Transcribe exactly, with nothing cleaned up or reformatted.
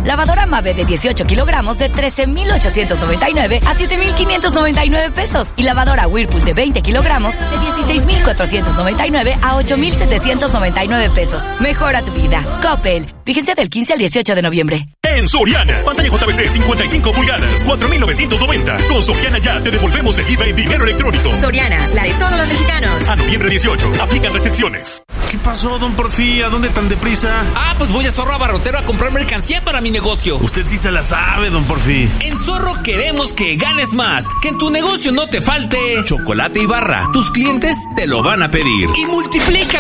Lavadora Mave de dieciocho kilogramos de trece mil ochocientos noventa y nueve a siete mil quinientos noventa y nueve pesos. Y lavadora Whirlpool de veinte kilogramos de dieciséis mil cuatrocientos noventa y nueve a ocho mil setecientos noventa y nueve pesos. Mejora tu vida. Coppel. Vigencia del quince al dieciocho de noviembre. En Soriana, pantalla J V C cincuenta y cinco pulgadas, cuatro mil novecientos noventa. Con Soriana ya te devolvemos el I V A en dinero electrónico. Soriana, la de todos los mexicanos. A noviembre dieciocho, aplican restricciones. ¿Qué pasó, don Porfi? ¿A dónde tan deprisa? Ah, pues voy a Zorro Abarrotero a comprar mercancía para mi negocio. Usted sí se la sabe, don Porfi. En Zorro queremos que ganes más, que en tu negocio no te falte chocolate y barra. Tus clientes te lo van a pedir. Y multiplica